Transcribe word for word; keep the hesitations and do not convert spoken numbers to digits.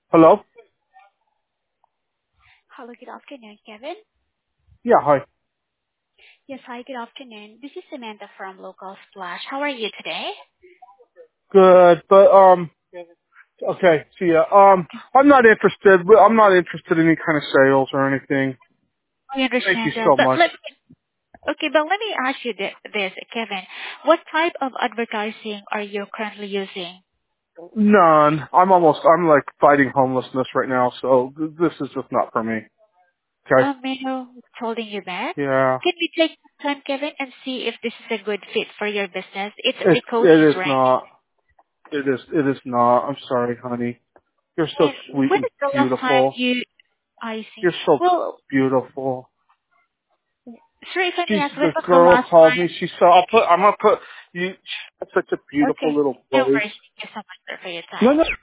Hello? Hello, good afternoon, Kevin. Yeah, hi. Yes, hi, good afternoon. This is Samantha from Local Splash. How are you today? Good, but, um, okay, see ya. Um, I'm not interested, I'm not interested in any kind of sales or anything. I Thank you understand that. so But much. let okay, but let me ask you thi- this, Kevin. What type of advertising are you currently using? None. I'm almost, I'm like fighting homelessness right now, so th- this is just not for me. Okay? Um, you know, what's holding you back? Yeah. Can we take some time, Kevin, and see if this is a good fit for your business? It's It's, it Ricoti's is Ranch. not. It is, it is not. I'm sorry, honey. You're so And sweet when and is the last time beautiful. you, I see. You're so Well, beautiful. sir, if I may She's ask, when the was the girl last called time? me. She said, "I'll put. I'm gonna put you." That's such a beautiful Okay, little no voice. worries. Thank you so much, sir, for your No, time. no.